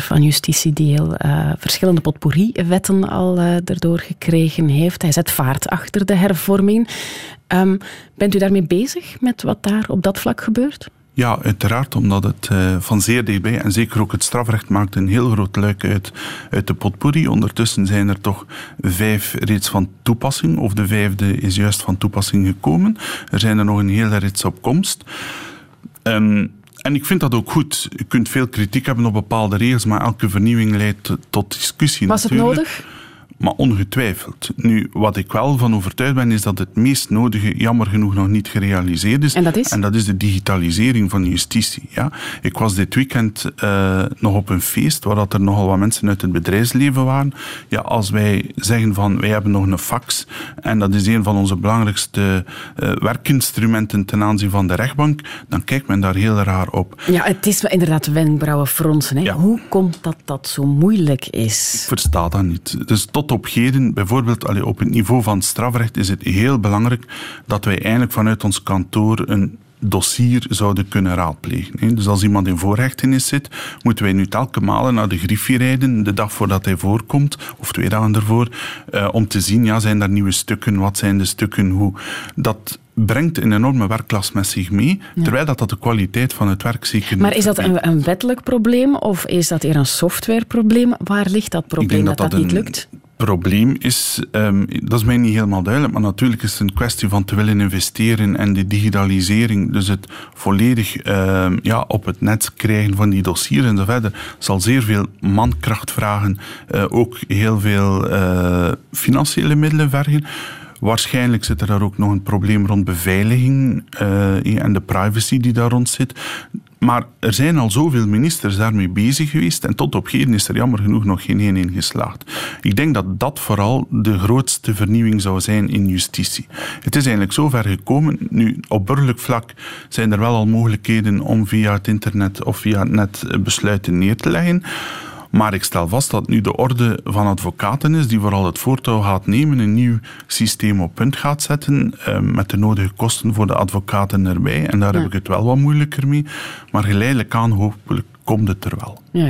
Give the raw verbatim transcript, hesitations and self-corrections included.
van Justitie die heel uh, verschillende potpourri-wetten al uh, erdoor gekregen heeft. Hij zet vaart achter de hervorming. Um, bent u daarmee bezig met wat daar op dat vlak gebeurt? Ja, uiteraard, omdat het uh, van zeer dichtbij, en zeker ook het strafrecht, maakt een heel groot luik uit, uit de potpourri. Ondertussen zijn er toch vijf reeds van toepassing, of de vijfde is juist van toepassing gekomen. Er zijn er nog een hele rits op komst. Um, En ik vind dat ook goed. Je kunt veel kritiek hebben op bepaalde regels, maar elke vernieuwing leidt tot discussie. Was het natuurlijk. nodig? Maar ongetwijfeld. Nu, wat ik wel van overtuigd ben, is dat het meest nodige jammer genoeg nog niet gerealiseerd is. En dat is? En dat is de digitalisering van justitie. Ja. Ik was dit weekend uh, nog op een feest waar dat er nogal wat mensen uit het bedrijfsleven waren. Ja, als wij zeggen van, wij hebben nog een fax en dat is een van onze belangrijkste uh, werkinstrumenten ten aanzien van de rechtbank, dan kijkt men daar heel raar op. Ja, het is inderdaad wenkbrauwen fronsen. Hè? Ja. Hoe komt dat dat zo moeilijk is? Ik versta dat niet. Dus tot op heden, bijvoorbeeld allee, op het niveau van het strafrecht, is het heel belangrijk dat wij eigenlijk vanuit ons kantoor een dossier zouden kunnen raadplegen. Dus als iemand in voorhechtenis zit, moeten wij nu telkens malen naar de griffie rijden, de dag voordat hij voorkomt, of twee dagen ervoor, uh, om te zien, ja, zijn er nieuwe stukken, wat zijn de stukken, hoe. Dat brengt een enorme werklast met zich mee, ja. Terwijl dat, dat de kwaliteit van het werk zeker niet. Maar is dat een, een wettelijk probleem, of is dat eerder een softwareprobleem? Waar ligt dat probleem dat dat, dat niet lukt? Probleem is, um, dat is mij niet helemaal duidelijk, maar natuurlijk is het een kwestie van te willen investeren en de digitalisering, dus het volledig um, ja, op het net krijgen van die dossiers en zo verder, zal zeer veel mankracht vragen, uh, ook heel veel uh, financiële middelen vergen. Waarschijnlijk zit er daar ook nog een probleem rond beveiliging uh, en de privacy die daar rond zit. Maar er zijn al zoveel ministers daarmee bezig geweest en tot op heden is er jammer genoeg nog geen één in geslaagd. Ik denk dat dat vooral de grootste vernieuwing zou zijn in justitie. Het is eigenlijk zo ver gekomen. Nu, op burgerlijk vlak zijn er wel al mogelijkheden om via het internet of via het net besluiten neer te leggen. Maar ik stel vast dat nu de orde van advocaten is die vooral het voortouw gaat nemen, een nieuw systeem op punt gaat zetten, eh, met de nodige kosten voor de advocaten erbij. En daar ja. heb ik het wel wat moeilijker mee. Maar geleidelijk aan hopelijk komt het er wel. Ja.